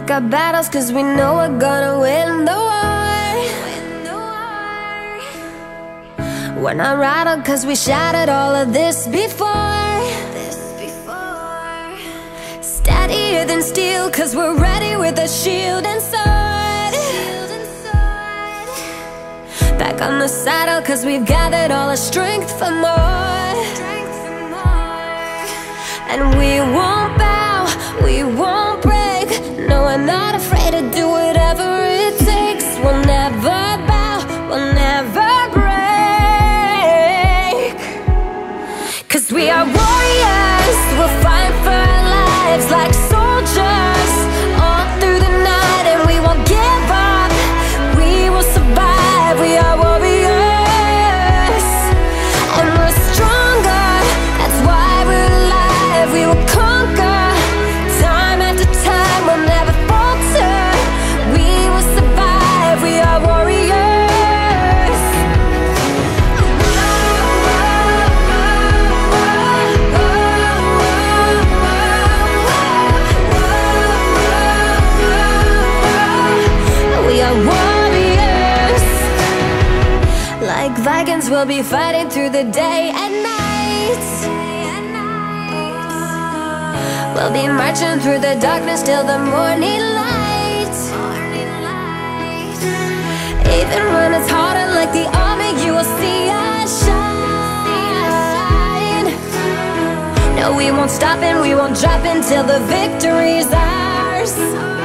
pick our battles cause we know we're gonna win the war. We're not rattled cause we shattered all of this before. Steadier than steel cause we're ready with a shield and sword. Back on the saddle cause we've gathered all our strength for more. And we won't bow, we won't break. No, we're not afraid to do whatever it takes. We'll never bow, we'll never break. Cause we are warriors, we'll fight for our lives like soldiers all through the night, and we won't give up, we will survive. We are warriors, and we're stronger, that's why we're alive. We will conquer, time after time, we'll never falter. We will survive, we are warriors. We are warriors. Like Vikings, we'll be fighting through the day and night. We'll be marching through the darkness till the morning light. Even when it's harder, like the army, you will see us shine. No, we won't stop and we won't drop until the victory's ours.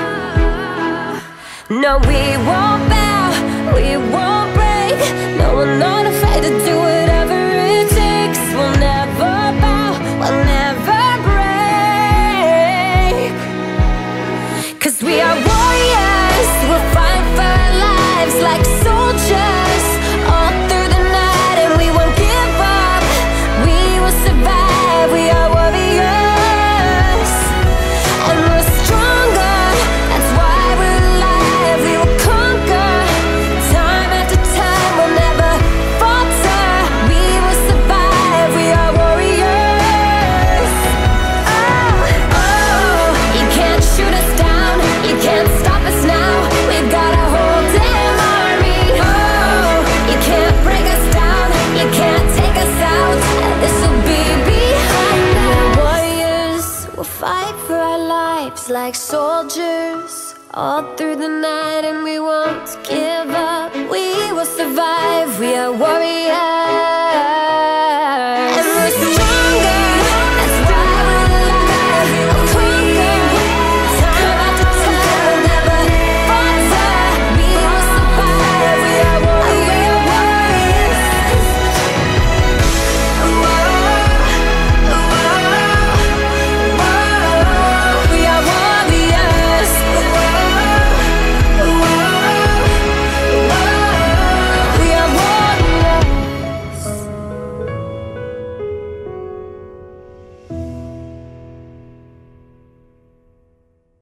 No, we won't bow, we won't break. No, we're not afraid to do whatever it takes. We'll never bow, we'll never break. Cause we are warriors, we'll fight for our lives like soldiers all through the night, and we won't give up, we will survive. We are warriors, and we're stronger, that's why we're alive. We will conquer, time after time, we'll never falter. We will survive, we are warriors. Oh, oh, you can't shoot us down, you can't stop us now. We've got a whole damn army. Oh, you can't break us down, you can't take us out. This'll be behind us. We're warriors, we'll fight for our lives like soldiers all through the night, and we won't give up, we will survive. We are warriors.